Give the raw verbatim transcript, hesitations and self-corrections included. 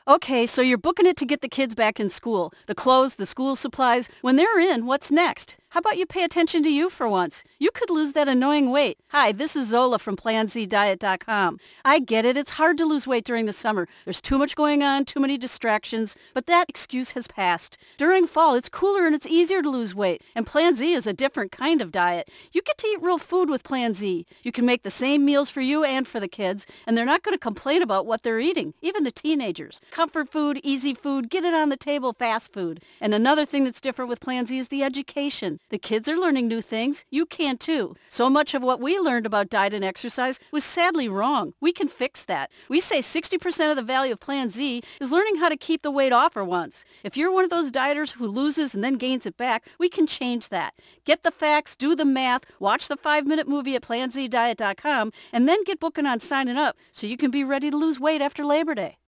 Okay, so you're booking it to get the kids back in school. The clothes, the school supplies. When they're in, what's next? How about you pay attention to you for once? You could lose that annoying weight. Hi, this is Zola from plan z diet dot com. I get it. It's hard to lose weight during the summer. There's too much going on, too many distractions, but that excuse has passed. During fall, it's cooler and it's easier to lose weight, and Plan Z is a different kind of diet. You get to eat real food with Plan Z. You can make the same meals for you and for the kids, and they're not going to complain about what they're eating, even the teenagers. Comfort food, easy food, get it on the table, fast food. And another thing that's different with Plan Z is the education. The kids are learning new things. You can too. So much of what we learned about diet and exercise was sadly wrong. We can fix that. We say sixty percent of the value of Plan Z is learning how to keep the weight off for once. If you're one of those dieters who loses and then gains it back, we can change that. Get the facts, do the math, watch the five-minute movie at plan z diet dot com, and then get booking on signing up so you can be ready to lose weight after Labor Day.